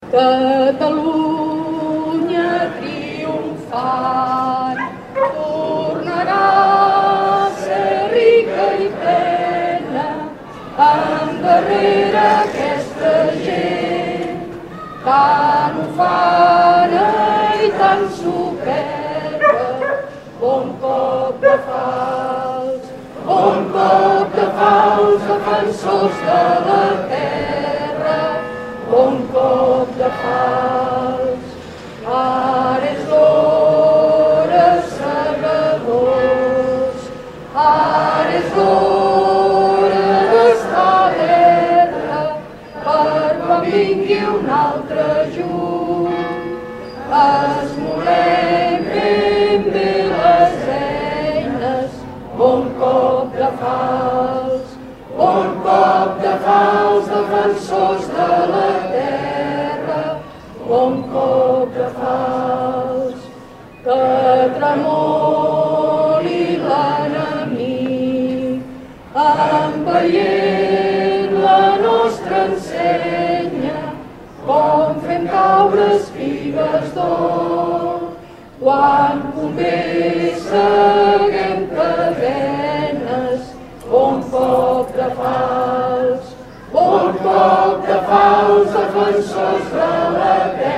Catalunya triomfant tornarà a ser rica i plena endarrere aquesta gent tan ufana i tan superba. Bon cop de falç, defensors de la terra, bon cop de falç. Ara és l'hora, segadors, ara és l'hora d'estar alerta per quan vingui un altre juny. Esmolem ben bé les eines, bon cop de falç, defensors de la terra, bon cop de falç. Que tremoli l'enemic, envaient la nostra ensenya, com fem caure espigues d'or. Quan convé seguem cadenes, bon cop de falç, defensors de la terra.